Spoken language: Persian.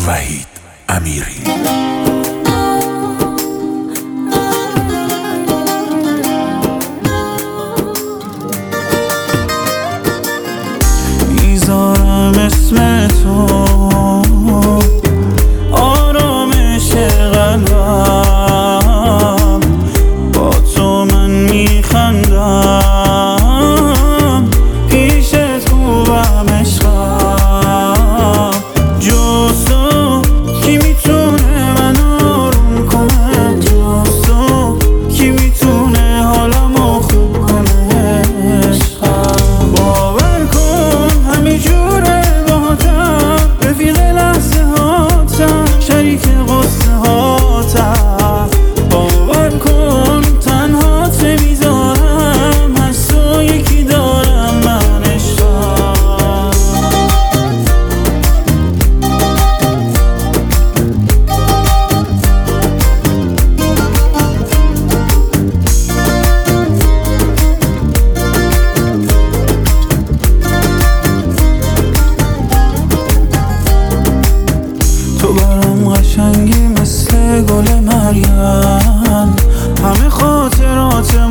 وحید امیری. میذارم اسم تو آرامش قلبم، با تو من میخندم، پیشت خوبم عشقم. جز تو کی میتونه من آروم کنه؟ جز تو کی میتونه حالمو خوب کنه؟ عشقم باور کن همه جوره باهاتم، رفیق لحظه هاتم، شریک قصه هاتم. باور کن تنهات نمیذارم، از تو یکی دارم من عشقم. تو برام قشنگی مثل گل مریم، همه خاطرات